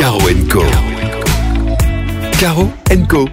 Caro & Co. Caro & Co.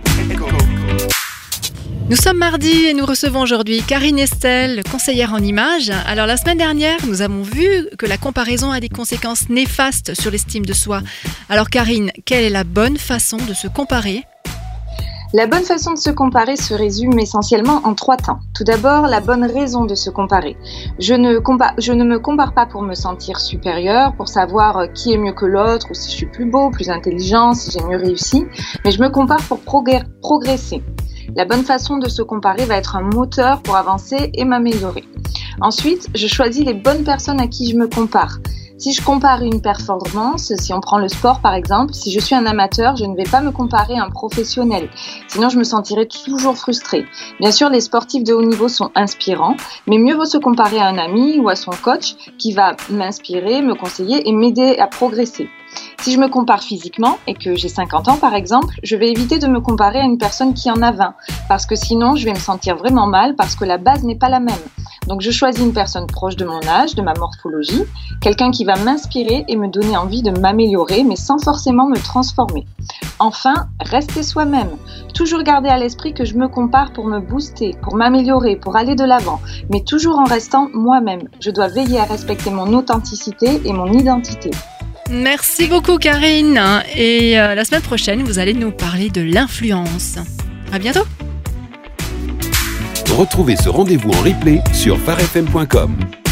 Nous sommes mardi et nous recevons aujourd'hui Karine Estelle, conseillère en images. Alors la semaine dernière, nous avons vu que la comparaison a des conséquences néfastes sur l'estime de soi. Alors Karine, quelle est la bonne façon de se comparer ? La bonne façon de se comparer se résume essentiellement en 3 temps. Tout d'abord, la bonne raison de se comparer. Je ne me compare pas pour me sentir supérieure, pour savoir qui est mieux que l'autre, ou si je suis plus beau, plus intelligent, si j'ai mieux réussi, mais je me compare pour progresser. La bonne façon de se comparer va être un moteur pour avancer et m'améliorer. Ensuite, je choisis les bonnes personnes à qui je me compare. Si je compare une performance, si on prend le sport par exemple, si je suis un amateur, je ne vais pas me comparer à un professionnel. Sinon, je me sentirai toujours frustrée. Bien sûr, les sportifs de haut niveau sont inspirants, mais mieux vaut se comparer à un ami ou à son coach qui va m'inspirer, me conseiller et m'aider à progresser. Si je me compare physiquement et que j'ai 50 ans par exemple, je vais éviter de me comparer à une personne qui en a 20 parce que sinon je vais me sentir vraiment mal parce que la base n'est pas la même. Donc je choisis une personne proche de mon âge, de ma morphologie, quelqu'un qui va m'inspirer et me donner envie de m'améliorer mais sans forcément me transformer. Enfin, rester soi-même. Toujours garder à l'esprit que je me compare pour me booster, pour m'améliorer, pour aller de l'avant, mais toujours en restant moi-même. Je dois veiller à respecter mon authenticité et mon identité. Merci beaucoup Karine. Et la semaine prochaine, vous allez nous parler de l'influence. À bientôt. Retrouvez ce rendez-vous en replay sur farfm.com.